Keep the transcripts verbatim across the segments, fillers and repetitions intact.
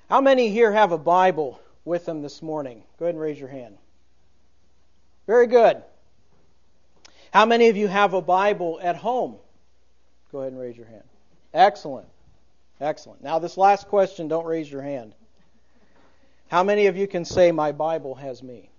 How many here have a Bible with them this morning? Go ahead and raise your hand. Very good. How many of you have a Bible at home? Go ahead and raise your hand. Excellent. Excellent. Now this last question, don't raise your hand. How many of you can say, my Bible has me?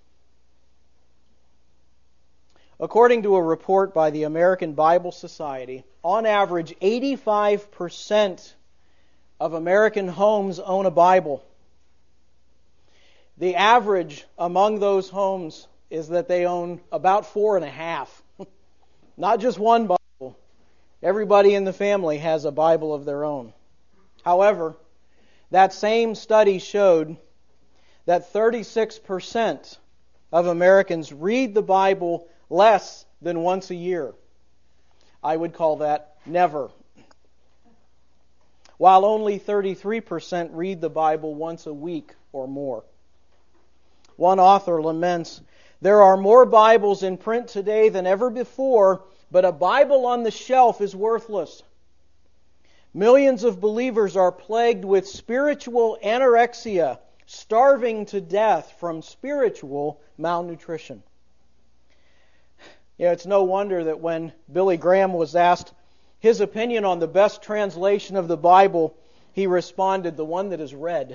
According to a report by the American Bible Society, on average, eighty-five percent of American homes own a Bible. The average among those homes is that they own about four and a half. Not just one Bible. Everybody in the family has a Bible of their own. However, that same study showed that thirty-six percent of Americans read the Bible less than once a year. I would call that never. While only thirty-three percent read the Bible once a week or more. One author laments, there are more Bibles in print today than ever before, but a Bible on the shelf is worthless. Millions of believers are plagued with spiritual anorexia, starving to death from spiritual malnutrition. You know, it's no wonder that when Billy Graham was asked his opinion on the best translation of the Bible, he responded, the one that is read.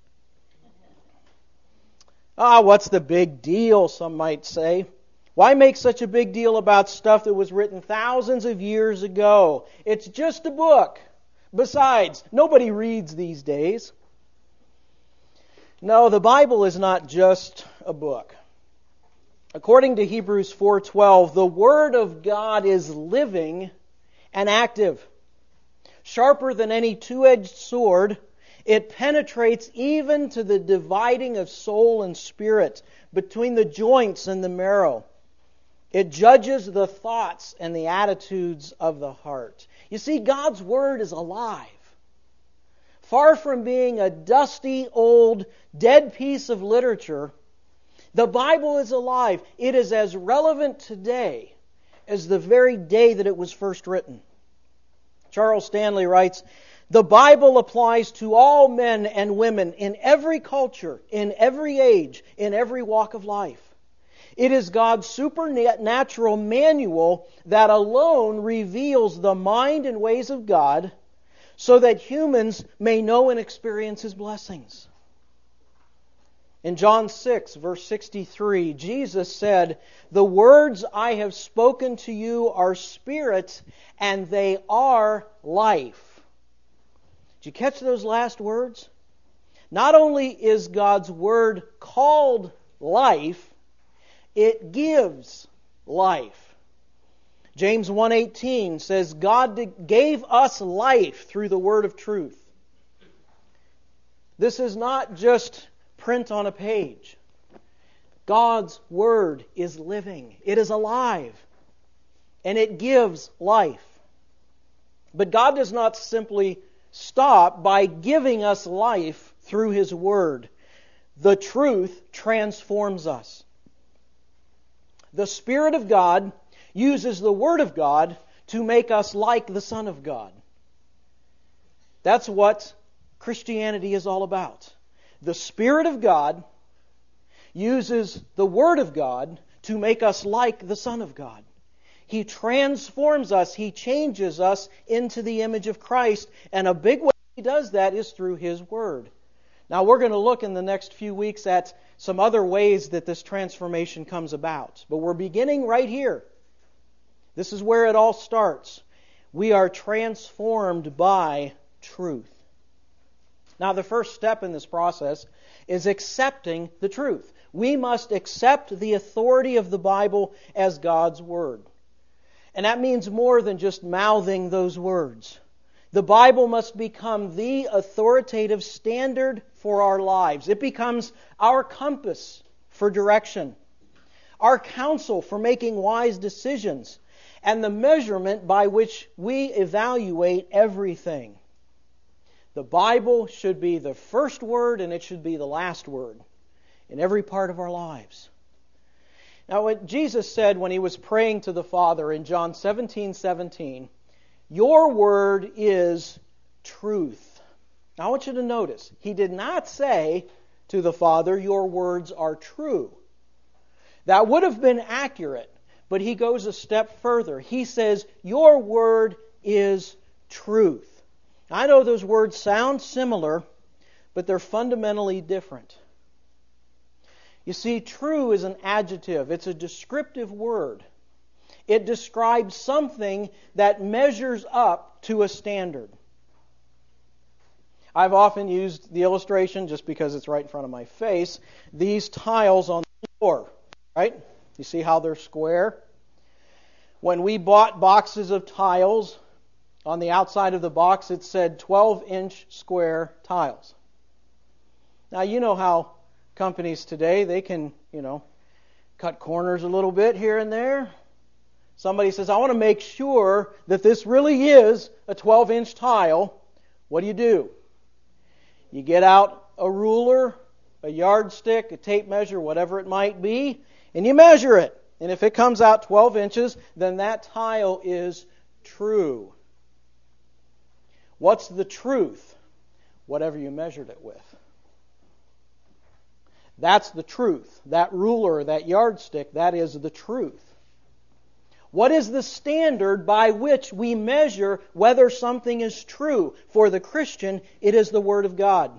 Ah, what's the big deal, some might say. Why make such a big deal about stuff that was written thousands of years ago? It's just a book. Besides, nobody reads these days. No, the Bible is not just a book. According to Hebrews four twelve, the Word of God is living and active. Sharper than any two-edged sword, it penetrates even to the dividing of soul and spirit, between the joints and the marrow. It judges the thoughts and the attitudes of the heart. You see, God's Word is alive. Far from being a dusty, old, dead piece of literature, the Bible is alive. It is as relevant today as the very day that it was first written. Charles Stanley writes, the Bible applies to all men and women in every culture, in every age, in every walk of life. It is God's supernatural manual that alone reveals the mind and ways of God so that humans may know and experience His blessings. In John six, verse sixty-three, Jesus said, the words I have spoken to you are spirit and they are life. Did you catch those last words? Not only is God's Word called life, it gives life. James one eighteen says, God gave us life through the word of truth. This is not just print on a page. God's Word is living. It is alive. And it gives life. But God does not simply stop by giving us life through His Word. The truth transforms us. The Spirit of God uses the Word of God to make us like the Son of God. That's what Christianity is all about. The Spirit of God uses the Word of God to make us like the Son of God. He transforms us, He changes us into the image of Christ, and a big way He does that is through His Word. Now we're going to look in the next few weeks at some other ways that this transformation comes about. But we're beginning right here. This is where it all starts. We are transformed by truth. Now the first step in this process is accepting the truth. We must accept the authority of the Bible as God's Word. And that means more than just mouthing those words. The Bible must become the authoritative standard for our lives. It becomes our compass for direction, our counsel for making wise decisions, and the measurement by which we evaluate everything. The Bible should be the first word and it should be the last word in every part of our lives. Now, what Jesus said when He was praying to the Father in John seventeen seventeen, your word is truth. I want you to notice, He did not say to the Father, your words are true. That would have been accurate, but He goes a step further. He says, your word is truth. I know those words sound similar, but they're fundamentally different. You see, true is an adjective. It's a descriptive word. It describes something that measures up to a standard. I've often used the illustration, just because it's right in front of my face, these tiles on the floor, right? You see how they're square? When we bought boxes of tiles, on the outside of the box it said twelve-inch square tiles. Now, you know how companies today, they can, you know, cut corners a little bit here and there. Somebody says, I want to make sure that this really is a twelve-inch tile. What do you do? You get out a ruler, a yardstick, a tape measure, whatever it might be, and you measure it. And if it comes out twelve inches, then that tile is true. What's the truth? Whatever you measured it with. That's the truth. That ruler, that yardstick, that is the truth. What is the standard by which we measure whether something is true? For the Christian, it is the Word of God.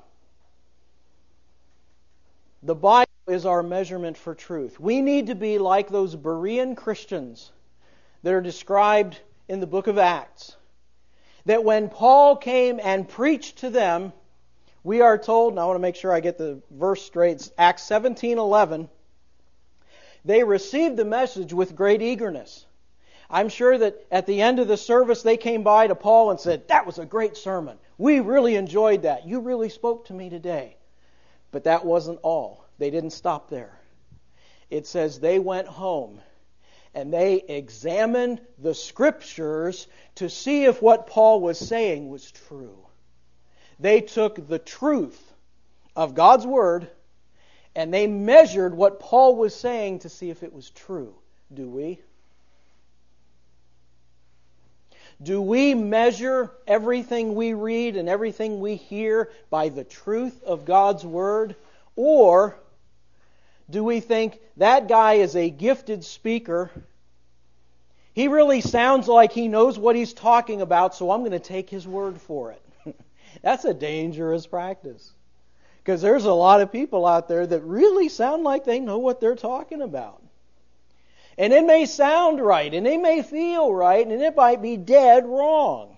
The Bible is our measurement for truth. We need to be like those Berean Christians that are described in the book of Acts. That when Paul came and preached to them, we are told, and I want to make sure I get the verse straight, it's Acts seventeen eleven, they received the message with great eagerness. I'm sure that at the end of the service they came by to Paul and said, that was a great sermon. We really enjoyed that. You really spoke to me today. But that wasn't all. They didn't stop there. It says they went home and they examined the Scriptures to see if what Paul was saying was true. They took the truth of God's Word and they measured what Paul was saying to see if it was true. Do we? Do we measure everything we read and everything we hear by the truth of God's Word? Or do we think that guy is a gifted speaker? He really sounds like he knows what he's talking about, so I'm going to take his word for it. That's a dangerous practice. Because there's a lot of people out there that really sound like they know what they're talking about. And it may sound right, and it may feel right, and it might be dead wrong.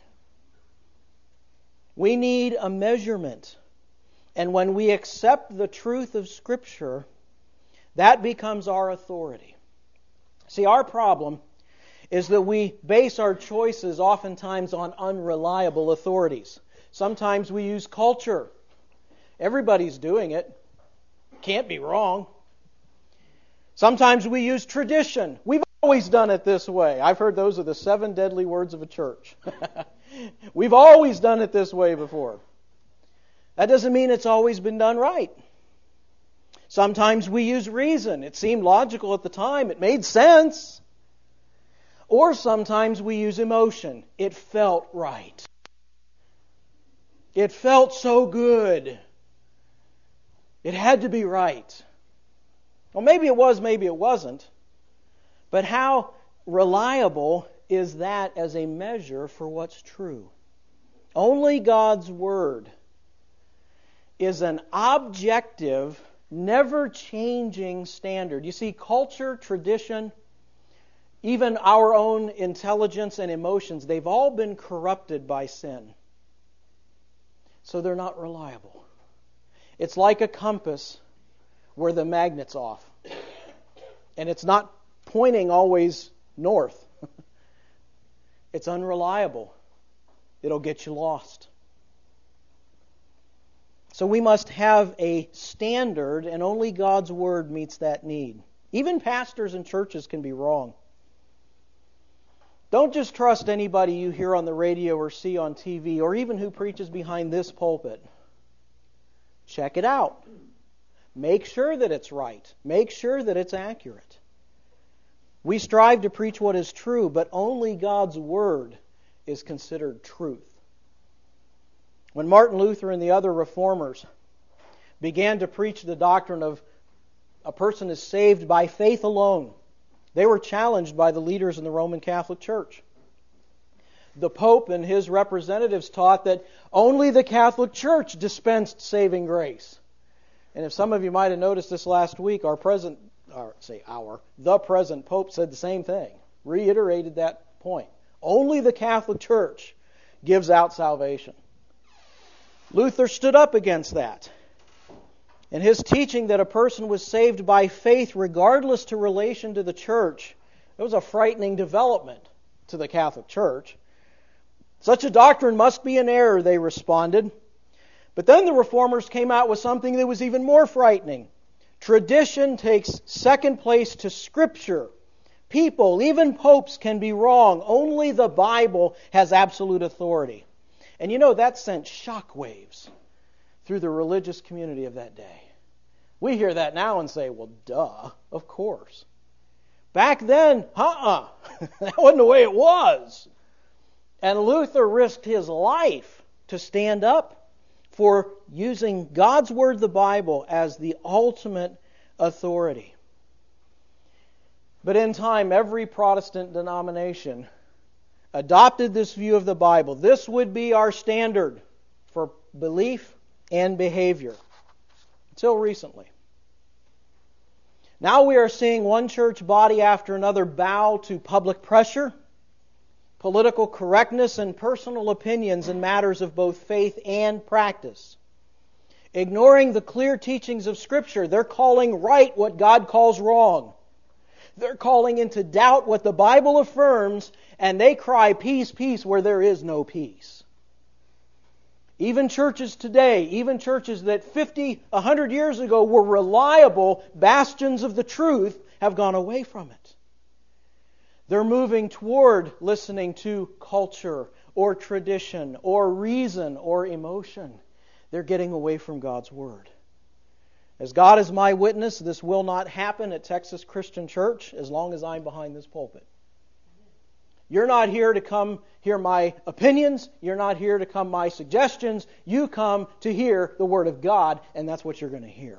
We need a measurement. And when we accept the truth of Scripture, that becomes our authority. See, our problem is that we base our choices oftentimes on unreliable authorities. Sometimes we use culture. Everybody's doing it. Can't be wrong. Sometimes we use tradition. We've always done it this way. I've heard those are the seven deadly words of a church. We've always done it this way before. That doesn't mean it's always been done right. Sometimes we use reason. It seemed logical at the time. It made sense. Or sometimes we use emotion. It felt right. It felt so good. It had to be right. Well, maybe it was, maybe it wasn't. But how reliable is that as a measure for what's true? Only God's Word is an objective, never-changing standard. You see, culture, tradition, even our own intelligence and emotions, they've all been corrupted by sin. So they're not reliable. It's like a compass where the magnet's off. And it's not pointing always north. It's unreliable. It'll get you lost. So we must have a standard, and only God's Word meets that need. Even pastors and churches can be wrong. Don't just trust anybody you hear on the radio or see on T V, or even who preaches behind this pulpit. Check it out. Make sure that it's right. Make sure that it's accurate. We strive to preach what is true, but only God's Word is considered truth. When Martin Luther and the other reformers began to preach the doctrine of a person is saved by faith alone, they were challenged by the leaders in the Roman Catholic Church. The Pope and his representatives taught that only the Catholic Church dispensed saving grace. And if some of you might have noticed this last week, our present, or say our, the present Pope said the same thing, reiterated that point. Only the Catholic Church gives out salvation. Luther stood up against that. And his teaching that a person was saved by faith regardless to relation to the church, it was a frightening development to the Catholic Church. Such a doctrine must be an error, they responded. But then the reformers came out with something that was even more frightening. Tradition takes second place to Scripture. People, even popes, can be wrong. Only the Bible has absolute authority. And you know, that sent shockwaves through the religious community of that day. We hear that now and say, well, duh, of course. Back then, uh-uh, that wasn't the way it was. And Luther risked his life to stand up for using God's Word, the Bible, as the ultimate authority. But in time, every Protestant denomination adopted this view of the Bible. This would be our standard for belief and behavior. Until recently. Now we are seeing one church body after another bow to public pressure, political correctness, and personal opinions in matters of both faith and practice. Ignoring the clear teachings of Scripture, they're calling right what God calls wrong. They're calling into doubt what the Bible affirms, and they cry, peace, peace, where there is no peace. Even churches today, even churches that fifty, a hundred years ago were reliable bastions of the truth, have gone away from it. They're moving toward listening to culture or tradition or reason or emotion. They're getting away from God's Word. As God is my witness, this will not happen at Texas Christian Church as long as I'm behind this pulpit. You're not here to come hear my opinions. You're not here to come my suggestions. You come to hear the Word of God, and that's what you're going to hear.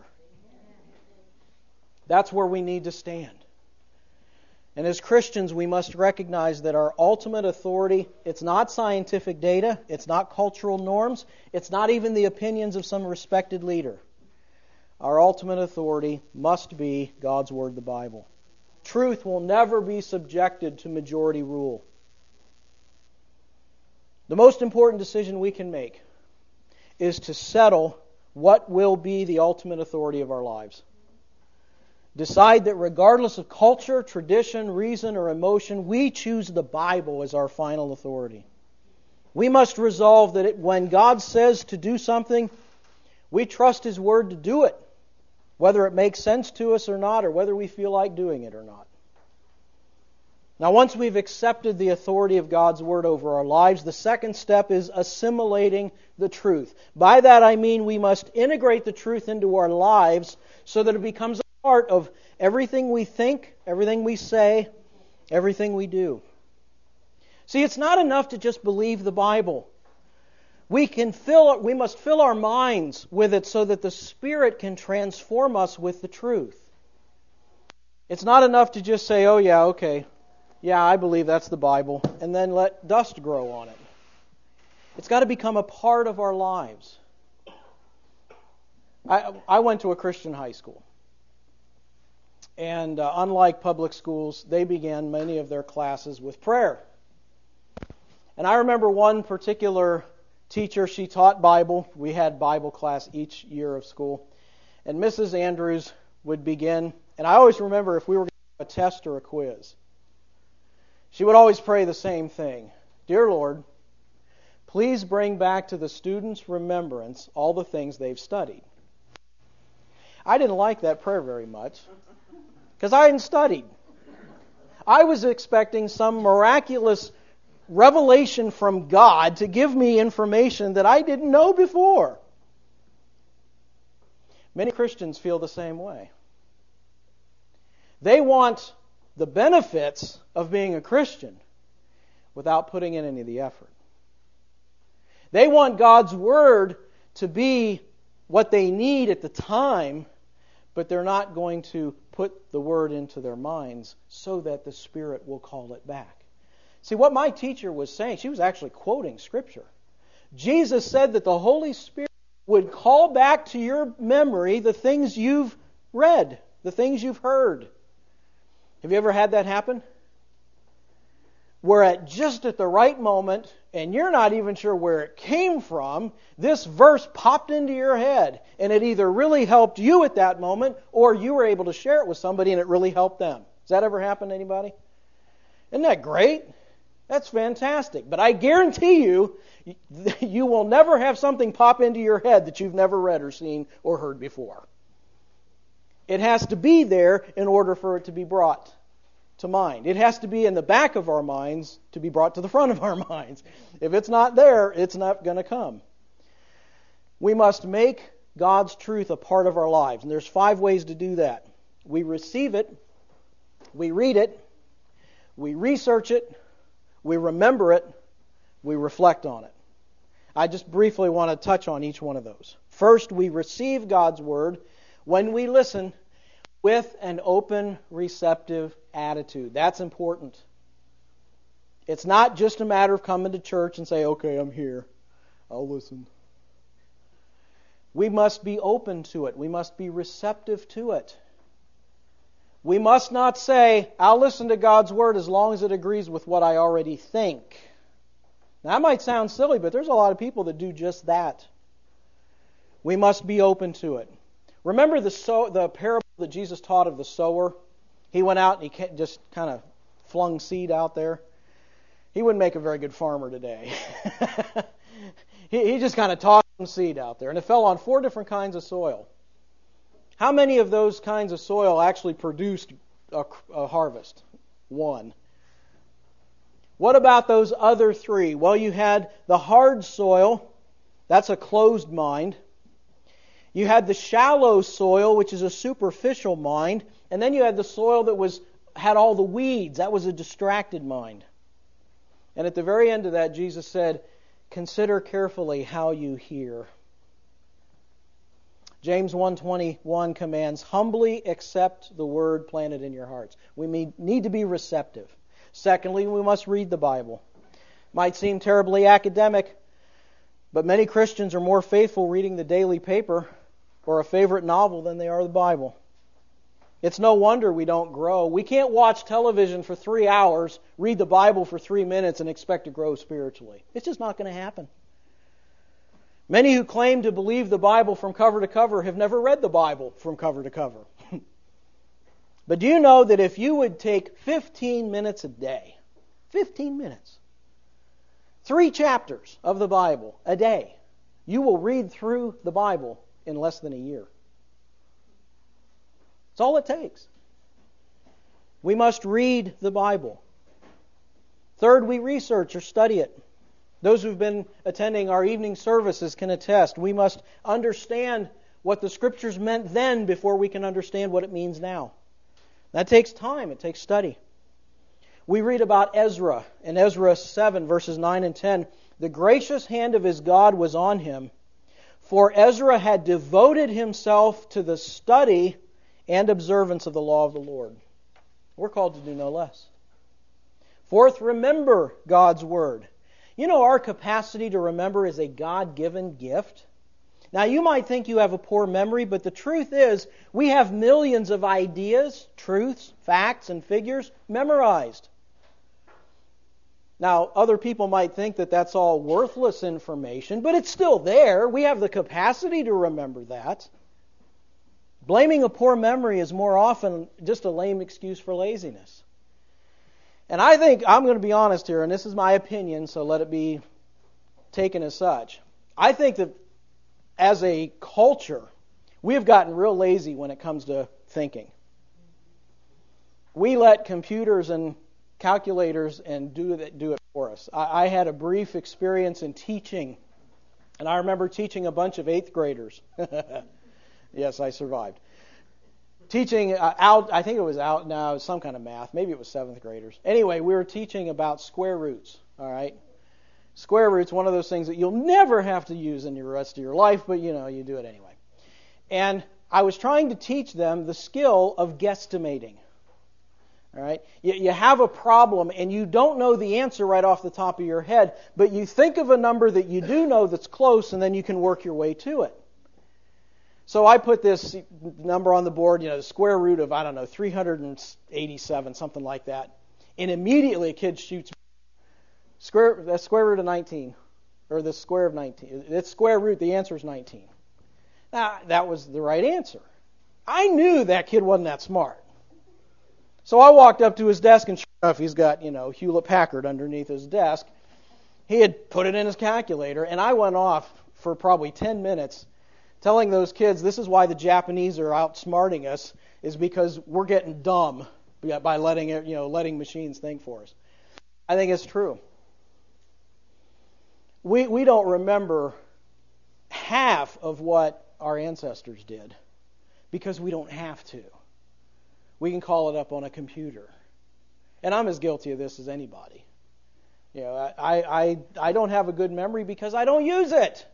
That's where we need to stand. And as Christians, we must recognize that our ultimate authority, it's not scientific data, it's not cultural norms, it's not even the opinions of some respected leader. Our ultimate authority must be God's Word, the Bible. Truth will never be subjected to majority rule. The most important decision we can make is to settle what will be the ultimate authority of our lives. Decide that regardless of culture, tradition, reason, or emotion, we choose the Bible as our final authority. We must resolve that it, when God says to do something, we trust His Word to do it, whether it makes sense to us or not, or whether we feel like doing it or not. Now, once we've accepted the authority of God's Word over our lives, the second step is assimilating the truth. By that I mean we must integrate the truth into our lives so that it becomes a part of everything we think, everything we say, everything we do. See, it's not enough to just believe the Bible. We can fill, we must fill our minds with it so that the Spirit can transform us with the truth. It's not enough to just say, oh yeah, okay, yeah, I believe that's the Bible, and then let dust grow on it. It's got to become a part of our lives. I, I went to a Christian high school. And uh, unlike public schools, they began many of their classes with prayer. And I remember one particular teacher, she taught Bible. We had Bible class each year of school. And Missus Andrews would begin, and I always remember if we were going to have a test or a quiz, she would always pray the same thing. Dear Lord, please bring back to the students' remembrance all the things they've studied. I didn't like that prayer very much because I hadn't studied. I was expecting some miraculous revelation from God to give me information that I didn't know before. Many Christians feel the same way. They want the benefits of being a Christian without putting in any of the effort. They want God's Word to be what they need at the time, but they're not going to put the Word into their minds so that the Spirit will call it back. See, what my teacher was saying, she was actually quoting Scripture. Jesus said that the Holy Spirit would call back to your memory the things you've read, the things you've heard. Have you ever had that happen? Where at just at the right moment, and you're not even sure where it came from, this verse popped into your head, and it either really helped you at that moment, or you were able to share it with somebody and it really helped them. Does that ever happen to anybody? Isn't that great? That's fantastic. But I guarantee you, you will never have something pop into your head that you've never read or seen or heard before. It has to be there in order for it to be brought to mind. It has to be in the back of our minds to be brought to the front of our minds. If it's not there, it's not going to come. We must make God's truth a part of our lives. And there's five ways to do that. We receive it, we read it, we research it, we remember it, we reflect on it. I just briefly want to touch on each one of those. First, we receive God's Word when we listen with an open, receptive attitude. That's important. It's not just a matter of coming to church and say, okay, I'm here. I'll listen. We must be open to it. We must be receptive to it. We must not say, I'll listen to God's Word as long as it agrees with what I already think. Now, that might sound silly, but there's a lot of people that do just that. We must be open to it. Remember the sow, the parable that Jesus taught of the sower? He went out and he just kind of flung seed out there. He wouldn't make a very good farmer today. he, he just kind of tossed some seed out there, and it fell on four different kinds of soil. How many of those kinds of soil actually produced a, a harvest? One. What about those other three? Well, you had the hard soil. That's a closed mind. You had the shallow soil, which is a superficial mind. And then you had the soil that was had all the weeds. That was a distracted mind. And at the very end of that, Jesus said, consider carefully how you hear. James one twenty-one commands, humbly accept the word planted in your hearts. We need to be receptive. Secondly, we must read the Bible. Might seem terribly academic, but many Christians are more faithful reading the daily paper or a favorite novel than they are the Bible. It's no wonder we don't grow. We can't watch television for three hours, read the Bible for three minutes, and expect to grow spiritually. It's just not going to happen. Many who claim to believe the Bible from cover to cover have never read the Bible from cover to cover. But do you know that if you would take fifteen minutes a day, fifteen minutes, three chapters of the Bible a day, you will read through the Bible in less than a year. That's all it takes. We must read the Bible. Third, we research or study it. Those who've been attending our evening services can attest. We must understand what the Scriptures meant then before we can understand what it means now. That takes time. It takes study. We read about Ezra in Ezra seven, verses nine and ten. The gracious hand of his God was on him, for Ezra had devoted himself to the study and observance of the law of the Lord. We're called to do no less. Fourth, remember God's Word. You know, our capacity to remember is a God-given gift. Now, you might think you have a poor memory, but the truth is we have millions of ideas, truths, facts, and figures memorized. Now, other people might think that that's all worthless information, but it's still there. We have the capacity to remember that. Blaming a poor memory is more often just a lame excuse for laziness. And I think, I'm going to be honest here, and this is my opinion, so let it be taken as such. I think that as a culture, we have gotten real lazy when it comes to thinking. We let computers and calculators and do it, do it for us. I, I had a brief experience in teaching, and I remember teaching a bunch of eighth graders. Yes, I survived. Teaching uh, out, I think it was out now, some kind of math. Maybe it was seventh graders. Anyway, we were teaching about square roots, all right? Square root's one of those things that you'll never have to use in the rest of your life, but you know, you do it anyway. And I was trying to teach them the skill of guesstimating. All right? You, you have a problem and you don't know the answer right off the top of your head, but you think of a number that you do know that's close, and then you can work your way to it. So I put this number on the board, you know, the square root of, I don't know, three hundred eighty-seven, something like that. And immediately a kid shoots square, that's square root of nineteen, or the square of nineteen. It's square root, the answer is nineteen. Now, that was the right answer. I knew that kid wasn't that smart. So I walked up to his desk, and sure enough, he's got, you know, Hewlett-Packard underneath his desk. He had put it in his calculator, and I went off for probably ten minutes telling those kids this is why the Japanese are outsmarting us, is because we're getting dumb by letting it, you know, letting machines think for us. I think it's true. We we don't remember half of what our ancestors did because we don't have to. We can call it up on a computer. And I'm as guilty of this as anybody. You know, I, I, I don't have a good memory because I don't use it.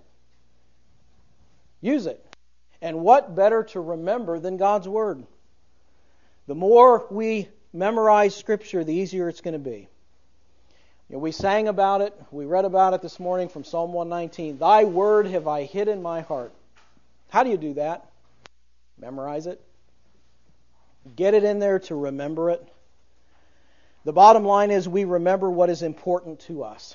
Use it. And what better to remember than God's Word? The more we memorize Scripture, the easier it's going to be. You know, we sang about it. We read about it this morning from Psalm one nineteen. Thy word have I hid in my heart. How do you do that? Memorize it. Get it in there to remember it. The bottom line is we remember what is important to us.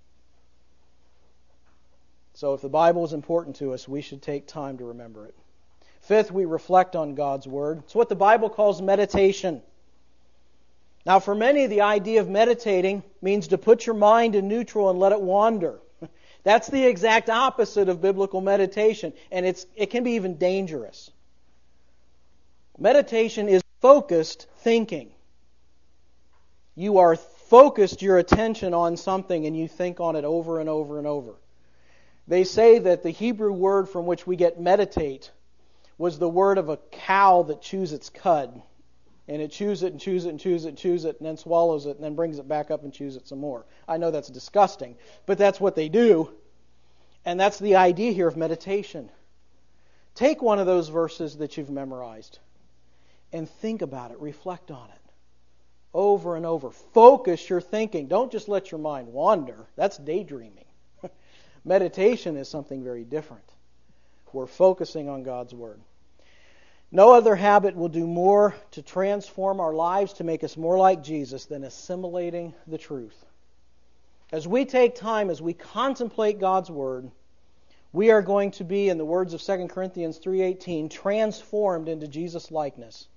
So if the Bible is important to us, we should take time to remember it. Fifth, we reflect on God's Word. It's what the Bible calls meditation. Now, for many, the idea of meditating means to put your mind in neutral and let it wander. That's the exact opposite of biblical meditation, and it's it can be even dangerous. Meditation is focused thinking. You are focused your attention on something and you think on it over and over and over. They say that the Hebrew word from which we get meditate was the word of a cow that chews its cud. And it chews it and chews it and chews it and chews it and then swallows it and then brings it back up and chews it some more. I know that's disgusting, but that's what they do. And that's the idea here of meditation. Take one of those verses that you've memorized and think about it, reflect on it over and over. Focus your thinking. Don't just let your mind wander. That's daydreaming. Meditation is something very different. We're focusing on God's Word. No other habit will do more to transform our lives to make us more like Jesus than assimilating the truth. As we take time, as we contemplate God's Word, we are going to be, in the words of Second Corinthians three eighteen, transformed into Jesus' likeness.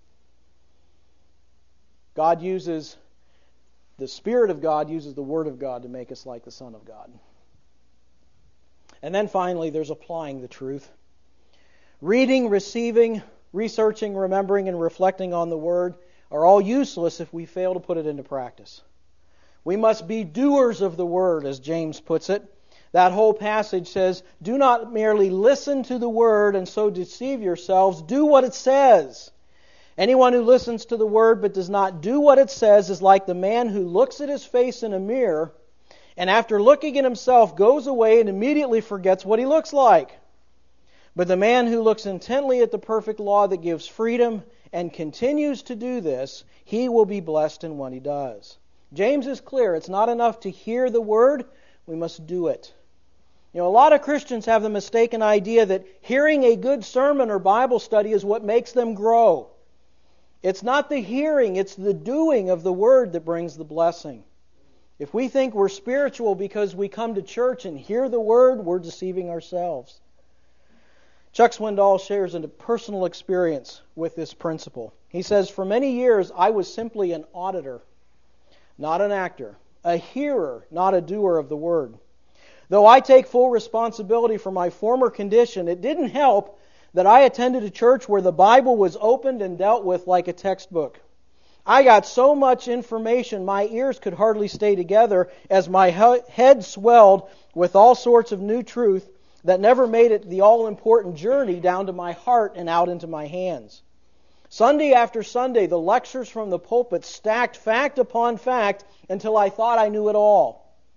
God uses, the Spirit of God uses the Word of God to make us like the Son of God. And then finally, there's applying the truth. Reading, receiving, researching, remembering, and reflecting on the Word are all useless if we fail to put it into practice. We must be doers of the Word, as James puts it. That whole passage says, do not merely listen to the Word and so deceive yourselves. Do what it says. Anyone who listens to the Word but does not do what it says is like the man who looks at his face in a mirror and after looking at himself goes away and immediately forgets what he looks like. But the man who looks intently at the perfect law that gives freedom and continues to do this, he will be blessed in what he does. James is clear. It's not enough to hear the Word. We must do it. You know, a lot of Christians have the mistaken idea that hearing a good sermon or Bible study is what makes them grow. It's not the hearing, it's the doing of the Word that brings the blessing. If we think we're spiritual because we come to church and hear the Word, we're deceiving ourselves. Chuck Swindoll shares a personal experience with this principle. He says, for many years I was simply an auditor, not an actor, a hearer, not a doer of the Word. Though I take full responsibility for my former condition, it didn't help that I attended a church where the Bible was opened and dealt with like a textbook. I got so much information my ears could hardly stay together as my head swelled with all sorts of new truth that never made it the all-important journey down to my heart and out into my hands. Sunday after Sunday, the lectures from the pulpit stacked fact upon fact until I thought I knew it all.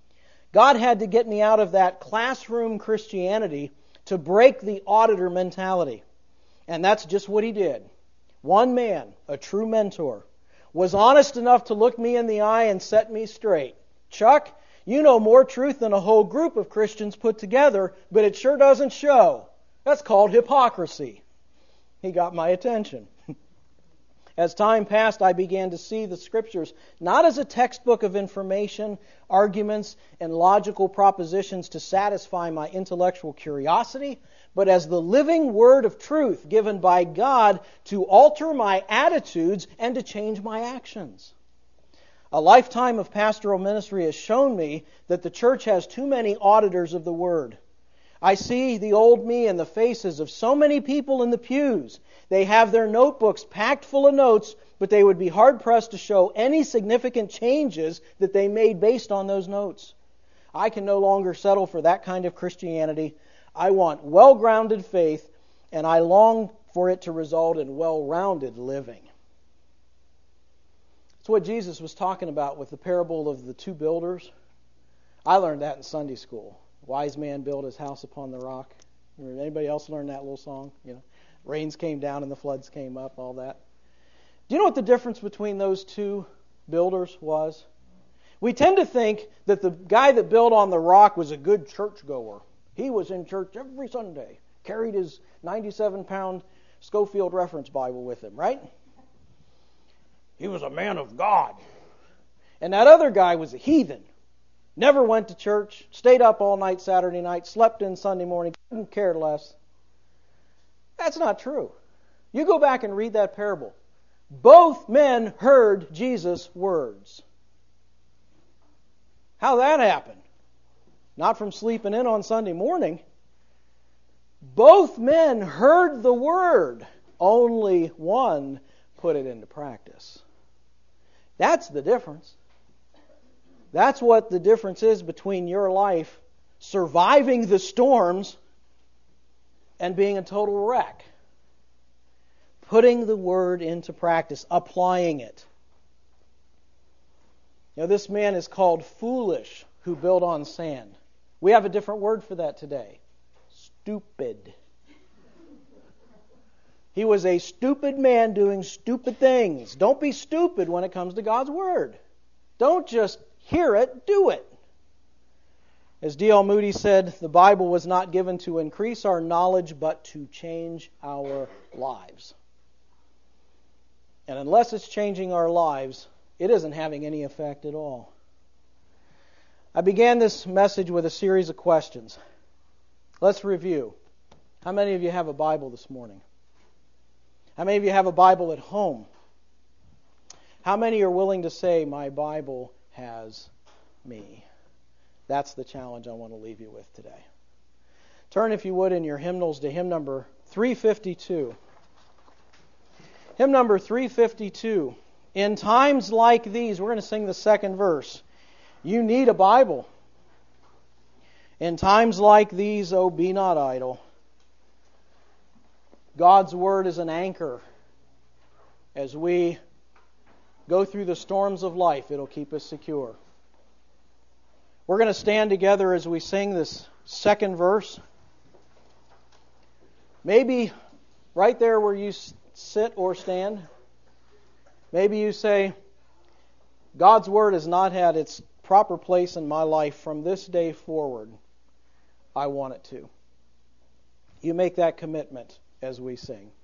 God had to get me out of that classroom Christianity to break the auditor mentality. And that's just what He did. One man, a true mentor, was honest enough to look me in the eye and set me straight. Chuck, you know more truth than a whole group of Christians put together, but it sure doesn't show. That's called hypocrisy. He got my attention. As time passed, I began to see the Scriptures not as a textbook of information, arguments, and logical propositions to satisfy my intellectual curiosity, but as the living Word of truth given by God to alter my attitudes and to change my actions. A lifetime of pastoral ministry has shown me that the church has too many auditors of the Word. I see the old me in the faces of so many people in the pews. They have their notebooks packed full of notes, but they would be hard-pressed to show any significant changes that they made based on those notes. I can no longer settle for that kind of Christianity. I want well-grounded faith, and I long for it to result in well-rounded living. That's what Jesus was talking about with the parable of the two builders. I learned that in Sunday school. Wise man built his house upon the rock. Anybody else learn that little song? You know, rains came down and the floods came up, all that. Do you know what the difference between those two builders was? We tend to think that the guy that built on the rock was a good churchgoer. He was in church every Sunday, carried his ninety-seven pound Schofield Reference Bible with him, right? He was a man of God. And that other guy was a heathen. Never went to church, stayed up all night Saturday night, slept in Sunday morning, couldn't care less. That's not true. You go back and read that parable. Both men heard Jesus' words. How that happened? Not from sleeping in on Sunday morning. Both men heard the word. Only one put it into practice. That's the difference. That's what the difference is between your life surviving the storms and being a total wreck. Putting the word into practice, applying it. You know, this man is called foolish who built on sand. We have a different word for that today. Stupid. He was a stupid man doing stupid things. Don't be stupid when it comes to God's word. Don't just hear it, do it. As D L Moody said, the Bible was not given to increase our knowledge, but to change our lives. And unless it's changing our lives, it isn't having any effect at all. I began this message with a series of questions. Let's review. How many of you have a Bible this morning? How many of you have a Bible at home? How many are willing to say, my Bible has me? That's the challenge I want to leave you with today. Turn, if you would, in your hymnals to hymn number three fifty-two. Hymn number three fifty-two. In times like these, we're going to sing the second verse. You need a Bible. In times like these, oh, be not idle. God's Word is an anchor. As we go through the storms of life, it'll keep us secure. We're going to stand together as we sing this second verse. Maybe right there where you sit or stand, maybe you say, God's Word has not had its proper place in my life from this day forward. I want it to. You make that commitment as we sing.